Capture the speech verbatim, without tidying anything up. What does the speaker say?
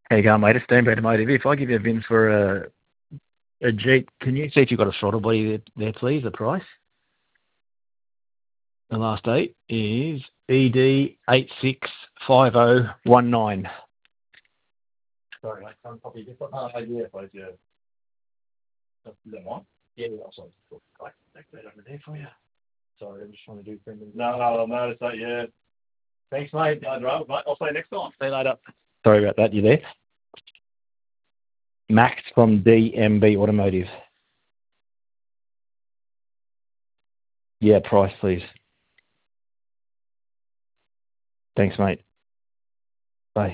How you going, mate? It's Steamboat Automotive. If I give you a V I N for a, a Jeep, can you see if you've got a throttle body there, there, please, the price? The last date is E D eight six five zero one nine. Sorry, mate. Can I copy this one? Oh, yeah, please, yeah. Is that mine? Yeah, I'll sorry. Right, take that over there for you. Sorry, I'm just trying to do things. No, no, no, it's not, yeah. Thanks, mate. No drama, mate. I'll see you next time. See you later. Sorry about that. You there? Max from D M B Automotive. Yeah, price, please. Thanks, mate.